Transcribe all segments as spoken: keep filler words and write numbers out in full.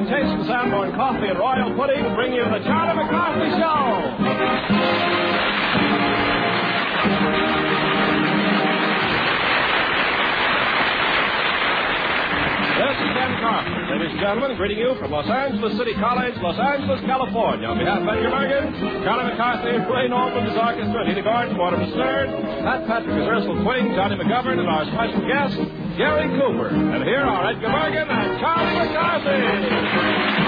taste of Sanborn coffee and royal pudding bring you the Charlie McCarthy Show. This is Ben Carpenter, ladies and gentlemen, greeting you from Los Angeles City College, Los Angeles, California. On behalf of Edgar Bergen, Charlie McCarthy, Ray Norman, his orchestra, Nina Gordon, Mortimer Snerd, Pat Patrick, his Ursula Twing, Johnny McGovern, and our special guest, Gary Cooper. And here are Edgar Bergen and Charlie McCarthy.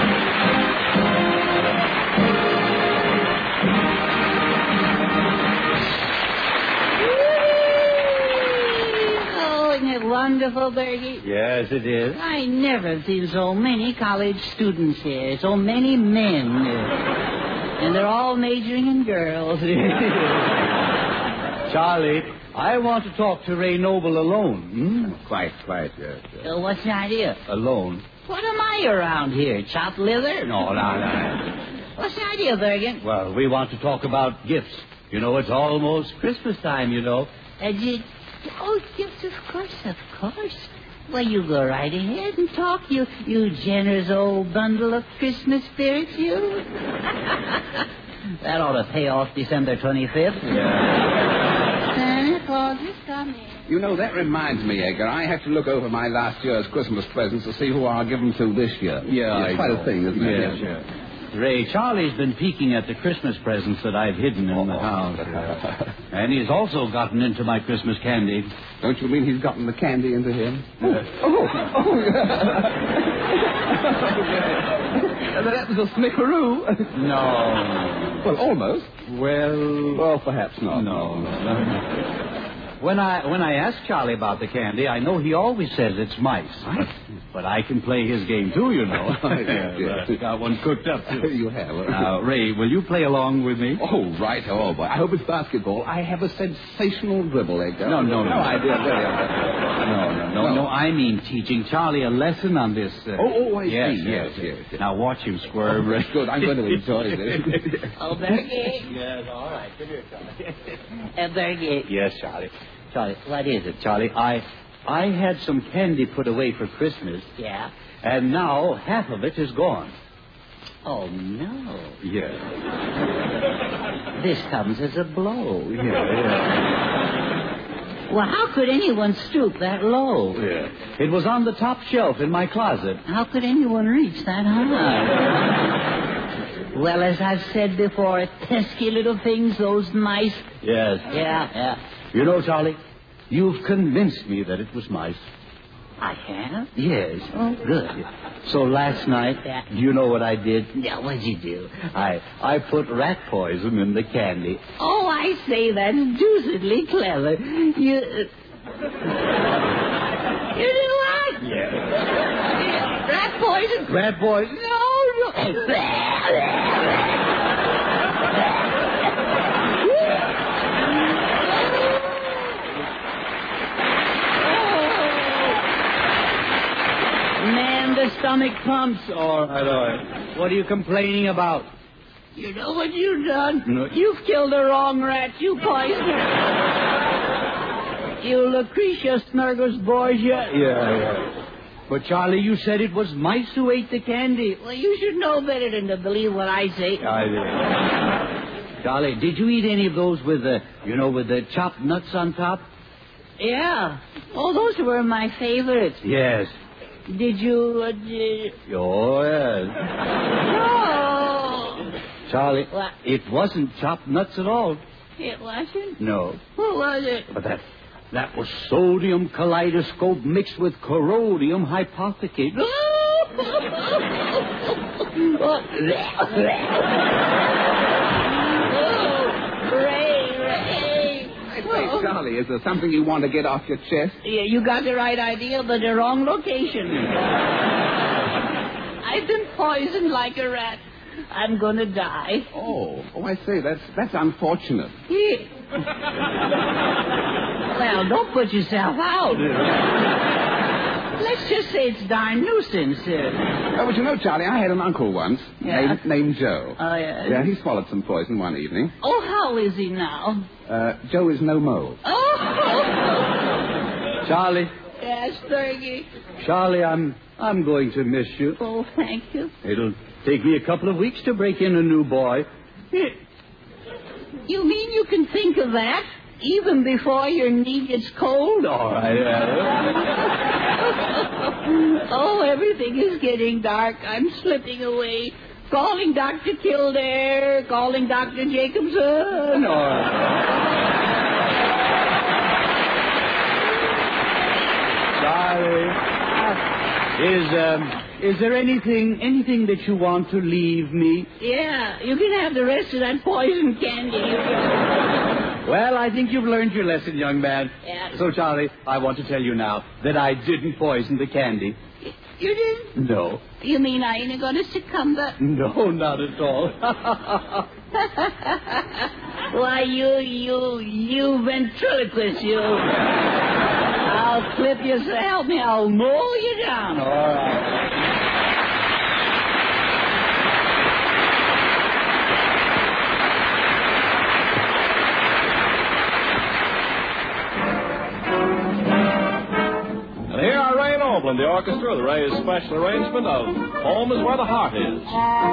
Isn't it wonderful, Bergie? Yes, it is. I never seen so many college students here, so many men. And they're all majoring in girls. Charlie, I want to talk to Ray Noble alone. Hmm? Quite, quite, yes. yes. Uh, what's the idea? Alone. What am I around here? Chopped liver? No, no, no. What's the idea, Bergen? Well, we want to talk about gifts. You know, it's almost Christmas time, you know. Uh, did... Oh, yes, of course, of course. Well, you go right ahead and talk, you you generous old bundle of Christmas spirits, you. That ought to pay off December twenty-fifth. Yeah. Santa Claus is coming. You know, that reminds me, Edgar, I have to look over my last year's Christmas presents to see who I'll give them to this year. Yeah, It's I quite know. a thing, isn't it? Yes, yes. Ray, Charlie's been peeking at the Christmas presents that I've hidden in the house. And he's also gotten into my Christmas candy. Don't you mean he's gotten the candy into him? Yes. Oh, oh, yeah. That was a snickeroo. No. Well, almost. Well... Well, perhaps not. No, no. When I when I ask Charlie about the candy, I know he always says it's mice. Mice? But I can play his game, too, you know. Yes, yes. I got one cooked up, too. You have. Now, Ray, will you play along with me? Oh, right. Oh, boy. I hope it's basketball. I have a sensational dribble, Edgar. No, no, no. No idea. Very no, no, No, no, I mean teaching Charlie a lesson on this. Uh... Oh, oh, I yes, see. Yes, Yes, yes, yes. Now watch him squirm. Oh, good. I'm going to enjoy this. Oh, Bergie. Yes, all right. Come here, Charlie. Uh, Bergie. Yes, Charlie. Charlie, what is it, Charlie? I, I had some candy put away for Christmas. Yeah? And now half of it is gone. Oh, no. Yes. This comes as a blow. Yeah, yeah. Well, how could anyone stoop that low? Yeah. It was on the top shelf in my closet. How could anyone reach that high? Well, as I've said before, pesky little things, those mice. Yes. Yeah, yeah. You know, Charlie, you've convinced me that it was mice. I have? Yes. Oh, good. So last night, Yeah. do you know what I did? Yeah, what'd you do? I I put rat poison in the candy. Oh, I say, that's deucedly clever. You... You do what? Yeah. Rat poison? Rat poison? No, no. Man, the stomach pumps. All right, all right. What are you complaining about? You know what you've done? No. You've killed the wrong rat, you poisoner. You Lucretia Snurgles Borgia. Yeah, yeah. But, Charlie, you said it was mice who ate the candy. Well, you should know better than to believe what I say. I did. Charlie, did you eat any of those with the, you know, with the chopped nuts on top? Yeah. Oh, those were my favorites. Yes. Did you... Uh, did... Oh, yes. No. Charlie, What? it wasn't chopped nuts at all. It wasn't? No. What was it? But that that was sodium kaleidoscope mixed with corrodium hypothecate. Ray, Ray. I say, Charlie, is there something you want to get off your chest? Yeah, you got the right idea, but the wrong location. I've been poisoned like a rat. I'm going to die. Oh, oh, I say, that's that's unfortunate. Yeah. Well, don't put yourself out. Let's just say it's darn nuisance. Uh, Oh, but you know, Charlie, I had an uncle once Yeah? named, named Joe. oh, yeah. Yeah, he swallowed some poison one evening. Oh, how is he now? Uh, Joe is no mo. Oh! Charlie, Yes, thank you. Charlie, I'm I'm going to miss you. Oh, thank you. It'll take me a couple of weeks to break in a new boy. You mean you can think of that even before your knee gets cold? All right. Uh... Oh, everything is getting dark. I'm slipping away. Calling Doctor Kildare, calling Doctor Jacobson. All right. Charlie, is um, is there anything anything that you want to leave me? Yeah, you can have the rest of that poison candy. Well, I think you've learned your lesson, young man. Yeah. So, Charlie, I want to tell you now that I didn't poison the candy. You didn't? No. You mean I ain't going to succumb to... No, not at all. Why, you, you, you ventriloquist, you. I'll clip you, so help me, I'll mow you down. All right. And here are Ray Noble and the orchestra, the Ray's special arrangement of Home is Where the Heart Is.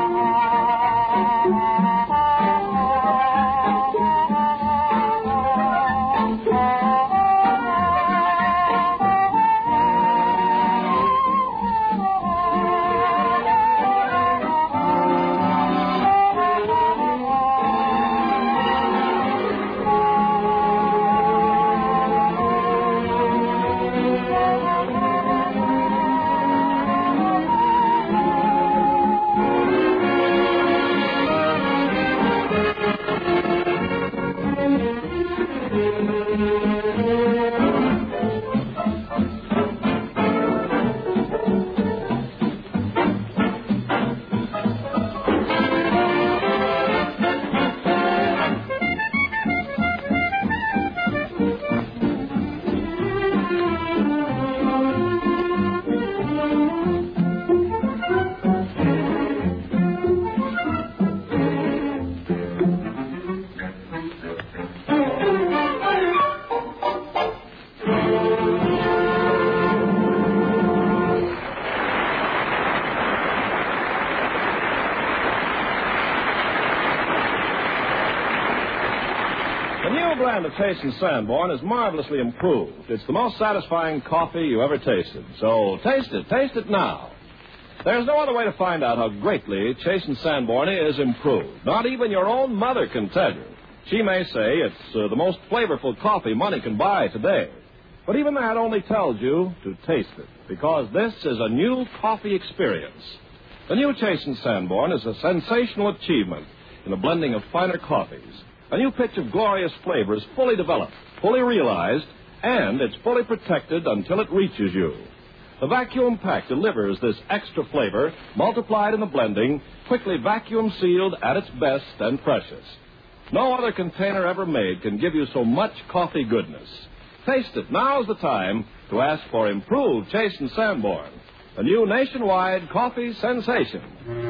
The new blend of Taste and Sanborn is marvelously improved. It's the most satisfying coffee you ever tasted. So taste it. Taste it now. There's no other way to find out how greatly Chase and Sanborn is improved. Not even your own mother can tell you. She may say it's uh, the most flavorful coffee money can buy today. But even that only tells you to taste it, because this is a new coffee experience. The new Chase and Sanborn is a sensational achievement in the blending of finer coffees. A new pitch of glorious flavors fully developed, fully realized, and it's fully protected until it reaches you. The vacuum pack delivers this extra flavor, multiplied in the blending, quickly vacuum sealed at its best and precious. No other container ever made can give you so much coffee goodness. Taste it. Now's the time to ask for improved Chase and Sanborn, a new nationwide coffee sensation.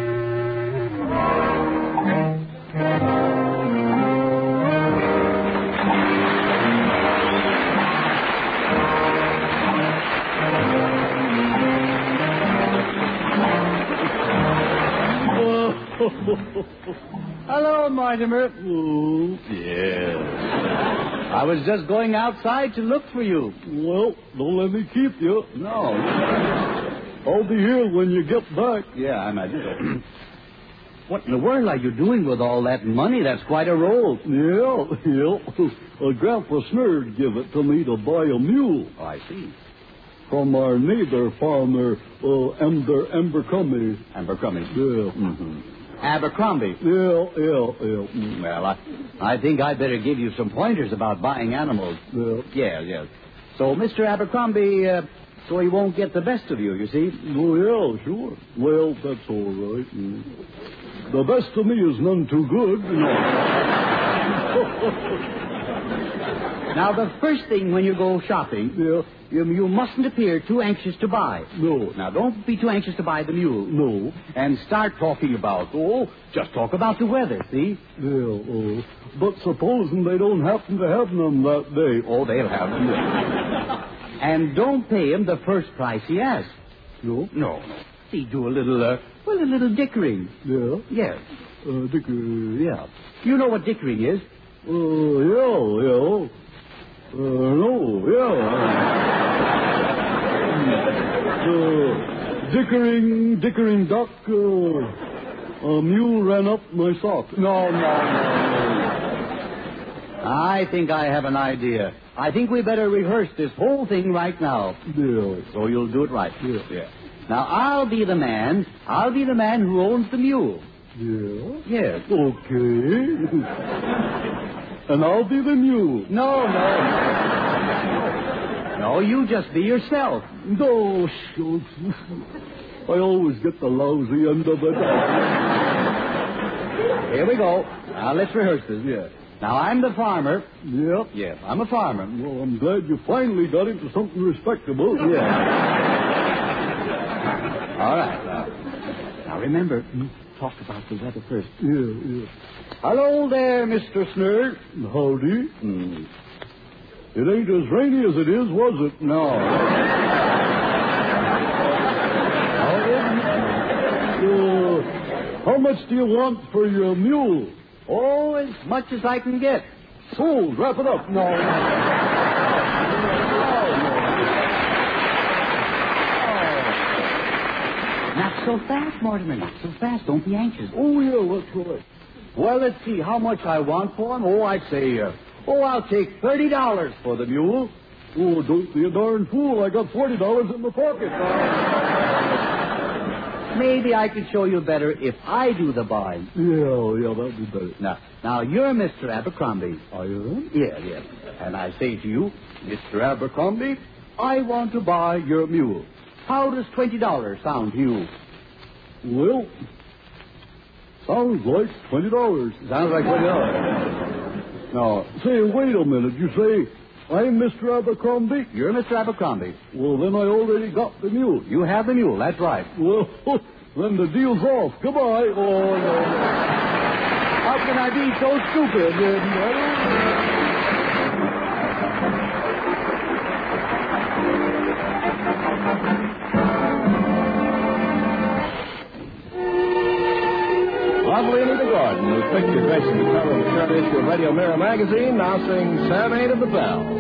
Hello, Mortimer. Oh, yes. I was just going outside to look for you. Well, don't let me keep you. No. I'll be here when you get back. Yeah, I imagine. What in the world are you doing with all that money? That's quite a roll. Yeah, yeah. Uh, Grandpa Snurd gave it to me to buy a mule. Oh, I see. From our neighbor farmer, uh, Ember, Abercrombie. Abercrombie. Yeah. Mm-hmm. Abercrombie. Yeah, yeah, yeah. Mm, well, I, I think I'd better give you some pointers about buying animals. Yeah. Yeah, yeah. So, Mister Abercrombie, uh, so he won't get the best of you, you see? Oh, yeah, sure. Well, that's all right. Mm. The best of me is none too good. No. Now, the first thing when you go shopping, Yeah. you, you mustn't appear too anxious to buy. No. Now, don't be too anxious to buy the mule. No. And start talking about, oh, just talk about the weather, see? Yeah, oh. But supposing they don't happen to have none that day. Oh, they'll have them. And don't pay him the first price he asks. No? No, no. See, do a little, uh, well, a little dickering. Yeah? Yes. Uh, Dick, uh, Yeah. You know what dickering is? Uh, yeah, yeah. Uh, no, yeah. uh, dickering, dickering duck, uh, a mule ran up my sock. No, no, no. I think I have an idea. I think we better rehearse this whole thing right now. Yeah. So you'll do it right. Yeah. Yeah. Now, I'll be the man. I'll be the man who owns the mule. Yeah? Yes. Okay. And I'll be the mule. No, no. No, you just be yourself. No, shucks. I always get the lousy end of it. Here we go. Now, let's rehearse this. Yeah. Now, I'm the farmer. Yep. Yes, I'm a farmer. Well, I'm glad you finally got into something respectable. Yeah. All right. Now, now remember, hmm? talk about the weather first. Yeah, yeah. Hello there, Mister Snurd. Howdy. Hmm. It ain't as rainy as it is, was it? No. uh, how much do you want for your mule? Oh, as much as I can get. Sold. Wrap it up. No. Not so fast, Mortimer. Not so fast. Don't be anxious. Oh, yeah, that's right. Well, let's see how much I want for him. Oh, I'd say, uh, oh, I'll take thirty dollars for the mule. Oh, don't be a darn fool. I got forty dollars in my pocket. Maybe I could show you better if I do the buying. Yeah, yeah, that'd be better. Now, now you're Mister Abercrombie. I am? Yeah, yeah. And I say to you, Mister Abercrombie, I want to buy your mule. How does twenty dollars sound to you? Well, sounds like twenty dollars. Sounds like twenty dollars. Now, say, wait a minute. You say, I'm Mister Abercrombie? You're Mister Abercrombie. Well, then I already got the mule. You have the mule, that's right. Well, then the deal's off. Goodbye. Oh, no. How can I be so stupid? Lovely Anita Gordon, whose picture graces the cover of the current issue of Radio Mirror magazine, now sings Serenade of the Bells.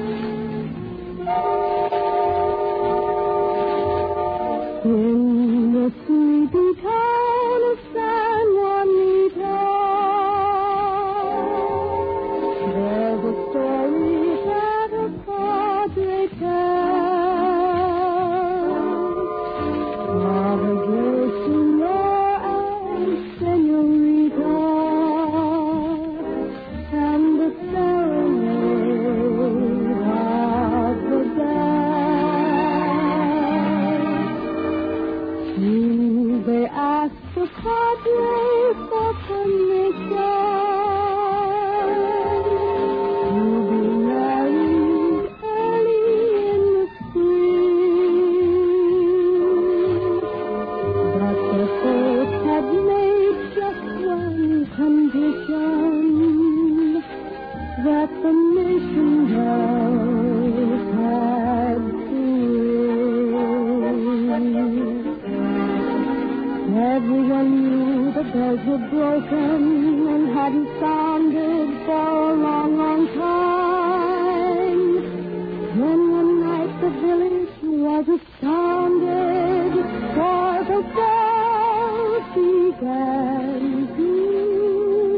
In the sleepy town of San Juanito, there's a story that a padre tells of a gay senor and senorita and the serenade of the bells. Do they ask the padre for permission to be married early in the spring? But the folks had made just one condition, that the mission bells had to ring. Everyone knew the bells were broken and hadn't sounded for a long, long time. Then one night the village was astounded, for the bells began to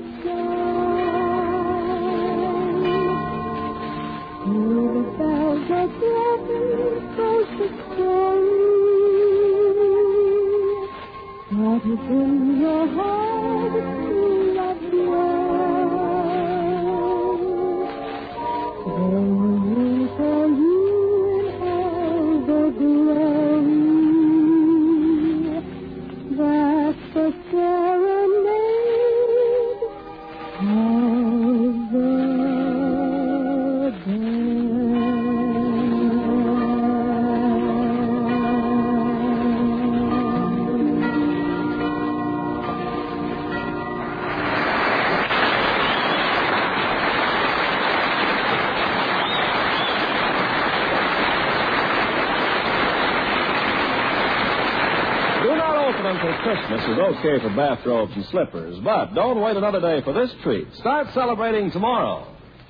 chime. Till the bells are broken, goes the story. But if in your heart you love the world, they will ring for you in all the glory. Until Christmas is okay for bathrobes and slippers, but don't wait another day for this treat. Start celebrating tomorrow.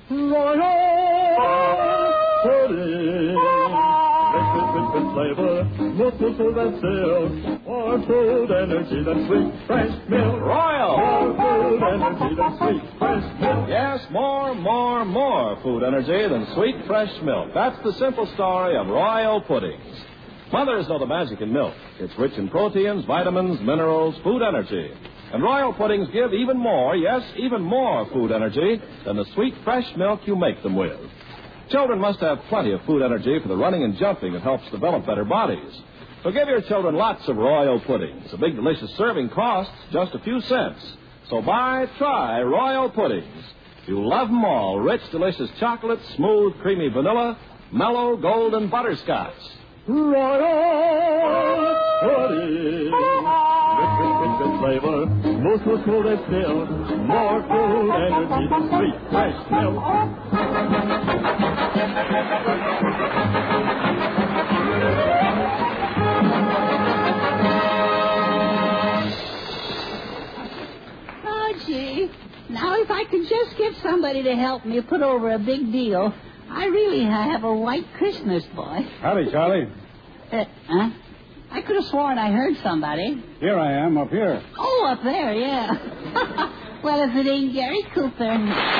Royal pudding. Rich with, rich with flavor, most of that sale. More food energy than sweet fresh milk. Royal! More food energy than sweet fresh milk. Yes, more, more, more food energy than sweet, fresh milk. That's the simple story of Royal Puddings. Mothers know the magic in milk. It's rich in proteins, vitamins, minerals, food energy. And Royal Puddings give even more, yes, even more food energy than the sweet, fresh milk you make them with. Children must have plenty of food energy for the running and jumping that helps develop better bodies. So give your children lots of Royal Puddings. A big, delicious serving costs just a few cents. So buy, try Royal Puddings. You'll love them all. Rich, delicious chocolate, smooth, creamy vanilla, mellow, golden butterscotch. Royal pudding. Rich, rich, rich, rich flavor. Most will cool as still. More food energy than sweet, fresh milk. Oh, gee. Now, if I could just get somebody to help me put over a big deal, I really have a white Christmas, boy. Howdy, Charlie. Uh, huh? I could have sworn I heard somebody. Here I am, up here. Oh, up there, yeah. Well, if it ain't Gary Cooper.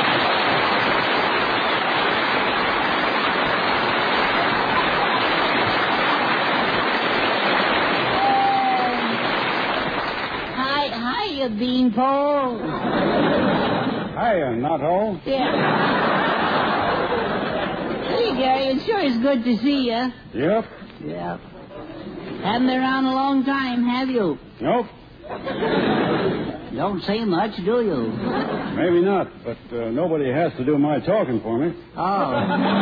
Hi, hiya, Beanpole. Hiya, Knothole. Yeah. Hey, Gary, it sure is good to see you. Yep. Yep. Haven't been around a long time, have you? Nope. Don't say much, do you? Maybe not, but uh, nobody has to do my talking for me. Oh.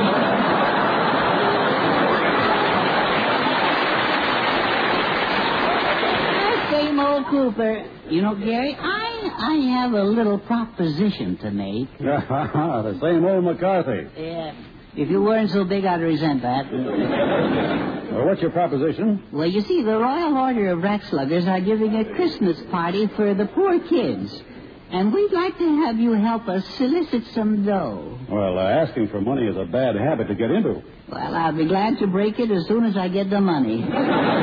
Same old Cooper. You know, Gary, I I have a little proposition to make. The same old McCarthy. Yeah. If you weren't so big, I'd resent that. Well, what's your proposition? Well, you see, the Royal Order of Rat Sluggers are giving a Christmas party for the poor kids. And we'd like to have you help us solicit some dough. Well, uh, asking for money is a bad habit to get into. Well, I'll be glad to break it as soon as I get the money. Uh,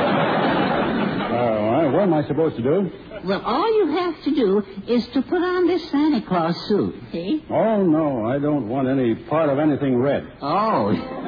all right, what am I supposed to do? Well, all you have to do is to put on this Santa Claus suit, see? Oh, no, I don't want any part of anything red. Oh.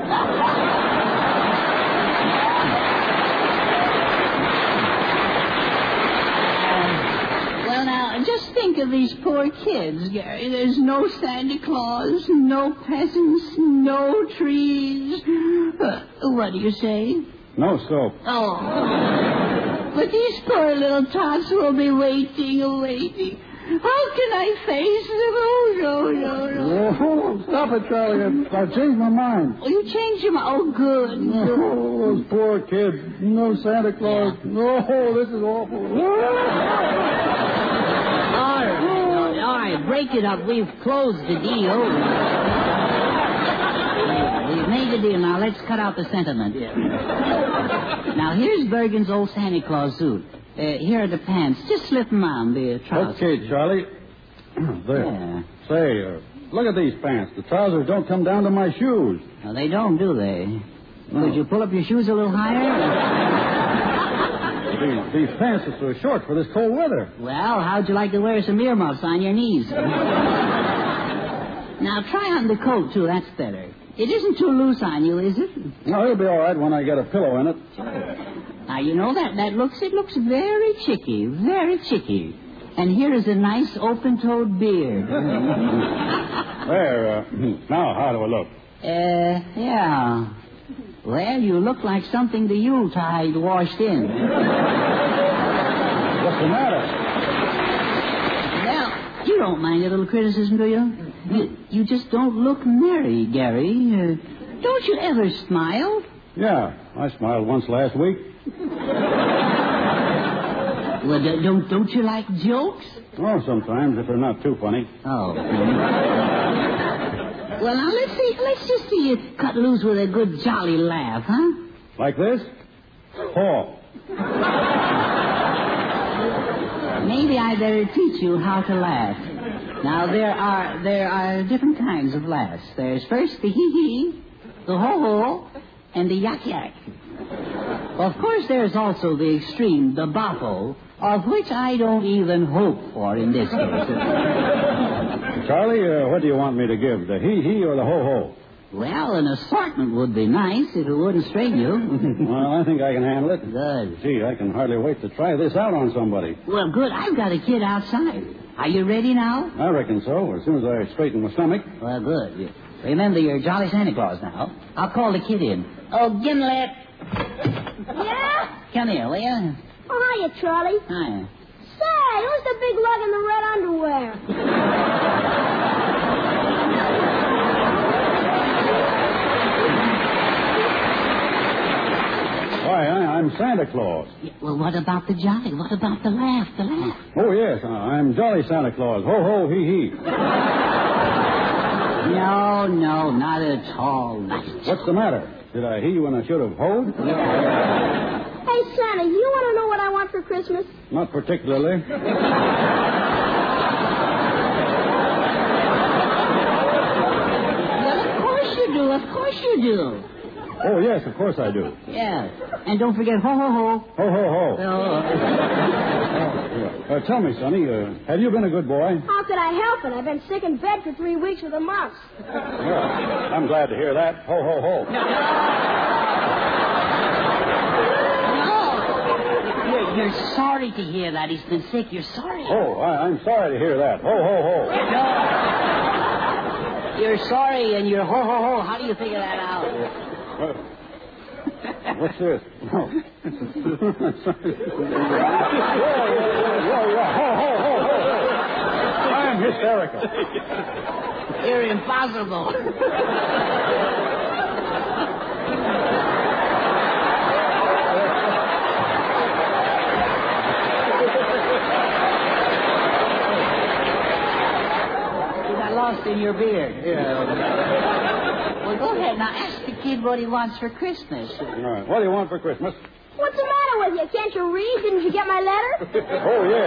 Well, now, just think of these poor kids, Gary. There's no Santa Claus, no peasants, no trees. Uh, what do you say? No soap. Oh. But these poor little tots will be waiting and waiting. How can I face them? Oh, no, no, no. Oh, stop it, Charlie. I've changed my mind. Oh, you changed your mind. Oh, good. Oh, those poor kids. No Santa Claus. No, this is awful. All right. All right, break it up. We've closed the deal. We've made the deal. Now, let's cut out the sentiment. Now, here's Bergen's old Santa Claus suit. Uh, here are the pants. Just slip them on the trousers. Okay, Charlie. There. Yeah. Say, uh, look at these pants. The trousers don't come down to my shoes. No, they don't, do they? No. Could you pull up your shoes a little higher? These, these pants are so short for this cold weather. Well, how'd you like to wear some earmuffs on your knees? Now, try on the coat, too. That's better. It isn't too loose on you, is it? No, it'll be all right when I get a pillow in it. Now, you know that that looks, it looks very chicky, very chicky. And here is a nice open-toed beard. There, uh, now, how do I look? Uh, yeah. Well, you look like something the Yuletide washed in. What's the matter? Well, you don't mind a little criticism, do you? You, you just don't look merry, Gary. Uh, don't you ever smile? Yeah, I smiled once last week. Well, d- don't don't you like jokes? Oh, sometimes, if they're not too funny. Oh. Well, now let's see. Let's just see you cut loose with a good jolly laugh, huh? Like this? Paul. maybe I better teach you how to laugh. Now, there are there are different kinds of laughs. There's first the hee-hee, the ho-ho, and the yak-yak. Of course, there's also the extreme, the boppo, of which I don't even hope for in this case. Charlie, uh, what do you want me to give, the hee-hee or the ho-ho? Well, an assortment would be nice if it wouldn't strain you. Well, I think I can handle it. Good. Gee, I can hardly wait to try this out on somebody. Well, good. I've got a kid outside. Are you ready now? I reckon so, as soon as I straighten my stomach. Well, good. You- Remember, you're Jolly Santa Claus now. I'll call the kid in. Oh, Gimlet. Yeah? Come here, will you? Oh, hiya, Charlie. Hi. Say, who's the big lug in the red underwear? Why, I, I'm Santa Claus. Yeah, well, what about the jolly? What about the laugh? The laugh? Oh, yes, uh, I'm Jolly Santa Claus. Ho-ho, hee-hee. No, no, not at all. Not at What's the matter? Did I hee when I should have hoed? Hey, Santa, you want to know what I want for Christmas? Not particularly. Well, of course you do. Of course you do. Oh, yes, of course I do. Yeah. And don't forget ho, ho, ho. Ho, ho, ho. Oh. Uh, tell me, Sonny, uh, have you been a good boy? How could I help it? I've been sick in bed for three weeks with a mumps. Yeah, I'm glad to hear that. Ho, ho, ho. No. You're, you're sorry to hear that. He's been sick. You're sorry. Oh, I, I'm sorry to hear that. Ho, ho, ho. No. You're sorry and you're ho, ho, ho. How do you figure that out? Uh, what's this? No. Whoa, whoa, whoa. Ho, ho, ho, ho, ho. I'm hysterical. You're impossible. You got lost in your beard. Yeah. Well, go ahead. Now, ask the kid what he wants for Christmas. All right. What do you want for Christmas? What's the matter with you? Can't you read? Didn't you get my letter? Oh, yeah.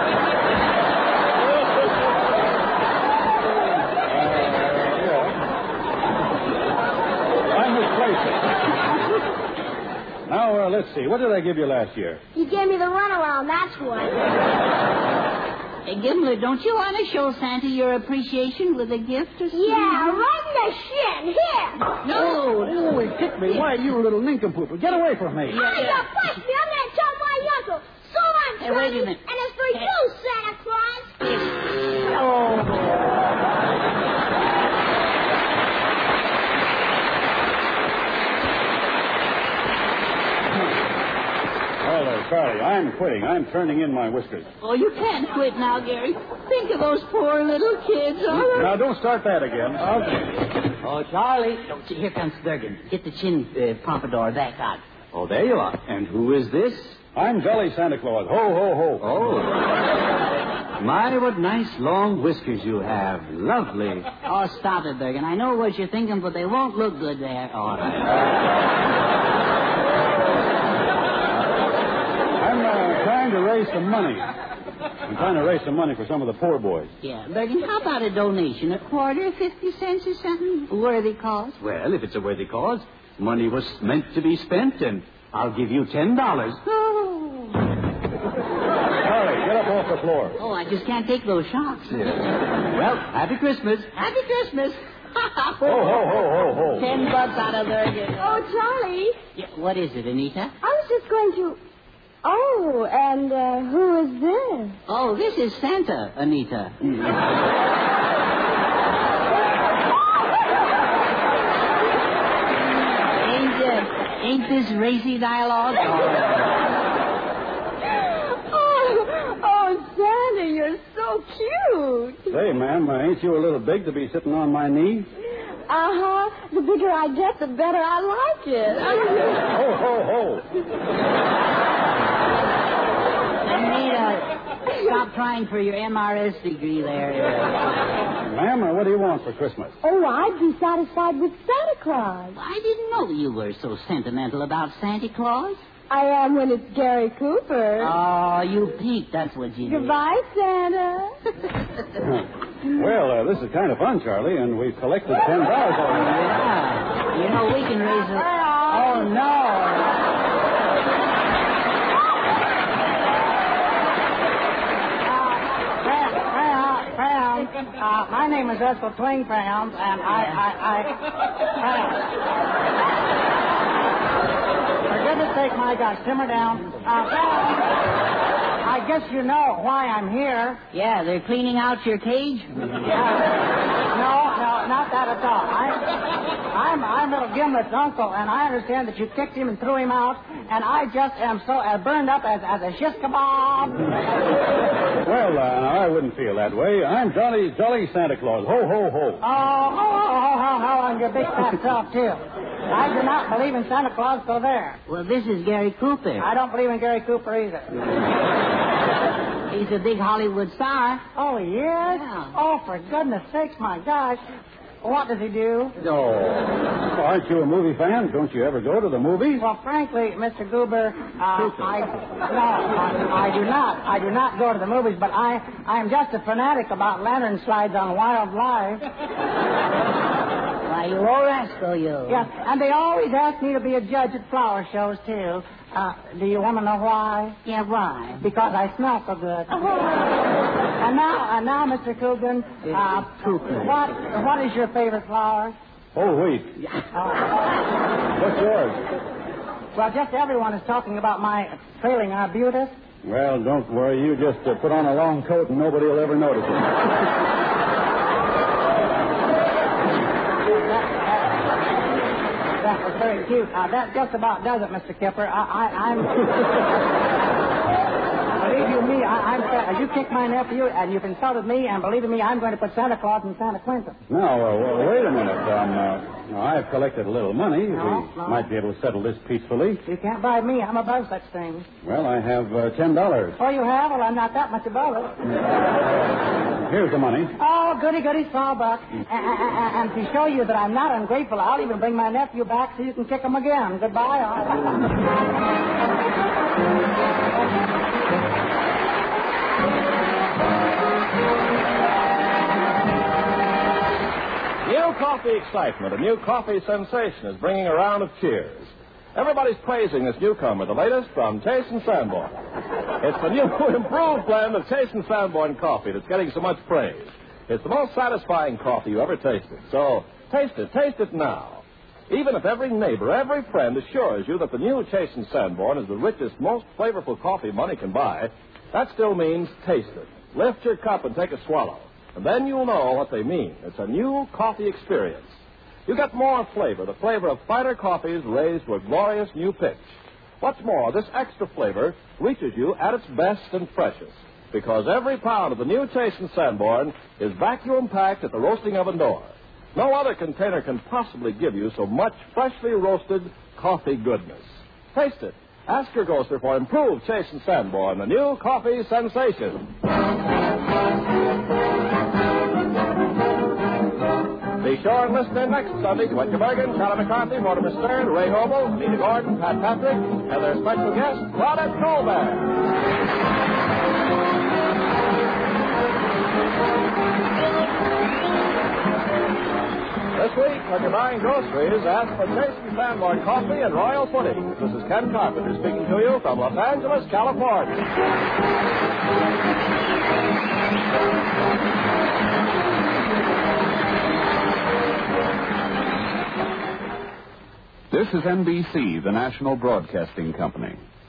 uh, yeah. I misplaced it. Now, uh, let's see. What did I give you last year? You gave me the runaround, that's what. Hey, Gimlet, don't you want to show Santa your appreciation with a gift or something? Yeah, right in the shin. Here. No, no. Oh, he kicked me. Why, you little nincompoop. Get away from me. Oh, you pushed me. I'm going to tell my uncle. So long, Hey, wait a minute. And it's for Hey. you, Santa Claus. Oh. Well, uh, Charlie, I'm quitting. I'm turning in my whiskers. Oh, you can't quit now, Gary. Think of those poor little kids. All right. Now, don't start that again. Okay. Oh, Charlie. Oh, here comes Durgan. Get the chin uh, pompadour back out. Oh, there you are. And who is this? I'm Jolly Santa Claus. Ho, ho, ho. Oh. My, what nice long whiskers you have. Lovely. Oh, stop it, Durgan. I know what you're thinking, but they won't look good there. All right. I'm uh, trying to raise some money. I'm trying to raise some money for some of the poor boys. Yeah, Durgan, how about a donation? A quarter, fifty cents or something? A worthy cause? Well, if it's a worthy cause, money was meant to be spent, and I'll give you ten dollars. Oh. Charlie, get up off the floor. Oh, I just can't take those shocks. Well, happy Christmas. Happy Christmas. Ho, ho, ho, ho, ho. Ten bucks out of Durgan. Oh, Charlie. Yeah, what is it, Anita? I was just going to... Oh, and uh, who is this? Oh, this is Santa, Anita. ain't, uh, ain't this racy dialogue? Oh, oh, Santa, you're so cute. Say, ma'am, uh, ain't you a little big to be sitting on my knee? Uh-huh. The bigger I get, the better I like it. Ho, ho, ho. Anita, stop trying for your M R S degree there. Ma'am, uh, what do you want for Christmas? Oh, I'd be satisfied with Santa Claus. I didn't know you were so sentimental about Santa Claus. I am when it's Gary Cooper. Oh, you peaked, that's what you did. Goodbye, Santa. Well, uh, this is kind of fun, Charlie, and we've collected ten dollars already. Yeah. You know, we can raise a... Oh, no. Uh, my name is Ethel Twain Crayons, and I, I, I, uh, for goodness sake, my gosh, simmer down. Uh, I guess you know why I'm here. Yeah, they're cleaning out your cage? Uh, no, no, not that at all. I, I'm, I'm little Gimlet's uncle, and I understand that you kicked him and threw him out, and I just am so uh, burned up as, as a shish kebab. Well, uh, I wouldn't feel that way. I'm Jolly, Jolly Santa Claus. Ho, ho, ho. Oh, ho, ho, ho, ho, ho, on your big fat self, too. I do not believe in Santa Claus, so there. Well, this is Gary Cooper. I don't believe in Gary Cooper either. He's a big Hollywood star. Oh, he is? Yeah. Oh, for goodness sakes, my gosh. What does he do? Oh. Aren't you a movie fan? Don't you ever go to the movies? Well, frankly, Mister Goober, uh, I, no, I, I do not. I do not go to the movies, but I, I am just a fanatic about lantern slides on Wild Live. Why, you old rascal, you. Yes, and they always ask me to be a judge at flower shows, too. Uh, do you want to know why? Yeah, why? Because I smell so good. And now, and now, Mister Coogan, uh, Cooper. what, what is your favorite flower? Oh, wait. Uh, What's yours? well, just everyone is talking about my trailing arbutus. Well, don't worry. You just uh, put on a long coat and nobody will ever notice it. That was very cute. Uh, that just about does it, Mister Kipper. I, I, I'm... Believe you me, I, I'm... Uh, you kicked my nephew, and you've insulted me, and believe me, I'm going to put Santa Claus in Santa Quinta. No, uh, well, wait a minute. Um, uh, now, I've collected a little money. No, we no. might be able to settle this peacefully. You can't bribe me. I'm above such things. Well, I have uh, ten dollars. Oh, you have? Well, I'm not that much above it. Here's the money. Oh, goody, goody, small buck. And, and, and to show you that I'm not ungrateful, I'll even bring my nephew back so you can kick him again. Goodbye. New coffee excitement, a new coffee sensation is bringing a round of cheers. Everybody's praising this newcomer, the latest from Chase and Sanborn. It's the new improved blend of Chase and Sanborn coffee that's getting so much praise. It's the most satisfying coffee you ever tasted. So taste it, taste it now. Even if every neighbor, every friend assures you that the new Chase and Sanborn is the richest, most flavorful coffee money can buy, that still means taste it. Lift your cup and take a swallow. And then you'll know what they mean. It's a new coffee experience. You get more flavor, the flavor of finer coffees raised to a glorious new pitch. What's more, this extra flavor reaches you at its best and freshest, because every pound of the new Chase and Sanborn is vacuum packed at the roasting oven door. No other container can possibly give you so much freshly roasted coffee goodness. Taste it. Ask your grocer for improved Chase and Sanborn, the new coffee sensation. Be sure and listen in next Sunday to Edgar Bergen, Charlie McCarthy, Mortimer Stern, Ray Noble, Nita Gordon, Pat Patrick, and their special guest, Claudette Colbert. This week, when you're buying groceries, ask for Chase and Sanborn coffee and royal pudding. This is Ken Carpenter speaking to you from Los Angeles, California. This is N B C, the national broadcasting company.